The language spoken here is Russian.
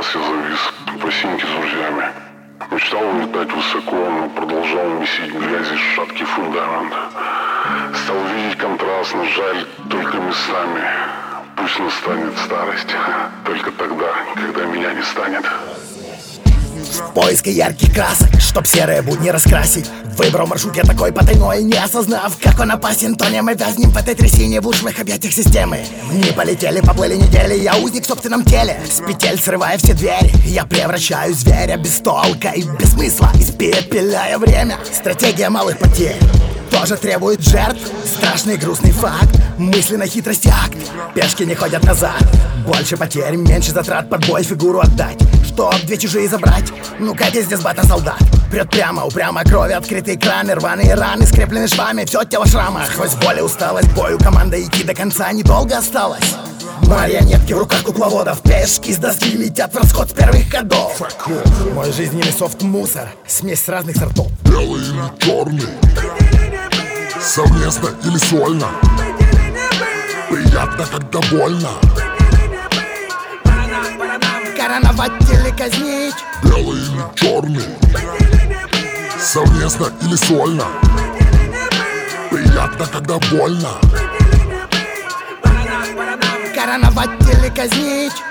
раз я завис по синьке с друзьями. Мечтал улетать высоко, но продолжал месить грязи шаткий фундамент. Стал видеть контраст, но жаль только местами. Пусть настанет старость, только тогда, когда меня не станет. В поиске ярких красок, чтоб серые будни раскрасить, выбрал маршрут я такой потайной, не осознав, как он опасен. Тонем мы вязнем в этой трясине, в лучших объятиях системы. Не полетели, поплыли недели, я узник в собственном теле. С петель срывая все двери, я превращаю зверя без толка и без смысла, испепеляя время. Стратегия малых потерь тоже требует жертв. Страшный грустный факт, мысленной хитрости акт. Пешки не ходят назад, больше потерь, меньше затрат, под бой фигуру отдать, чтоб две чужие забрать. Ну как я здесь бата-солдат, прет прямо, упрямо, крови открытые краны, рваные раны, скреплены швами, все тело в шрамах. Сквозь боль и усталость, бою команда идти до конца недолго осталось. Марионетки в руках кукловодов, пешки с доски летят в расход с первых ходов. Мой жизненный софт-мусор, смесь разных сортов. Белый или черный, совместно или сольно, приятно, когда больно. Короновать или казнить, Белый или черный, совместно или сольно, приятно, когда больно. короновать или казнить.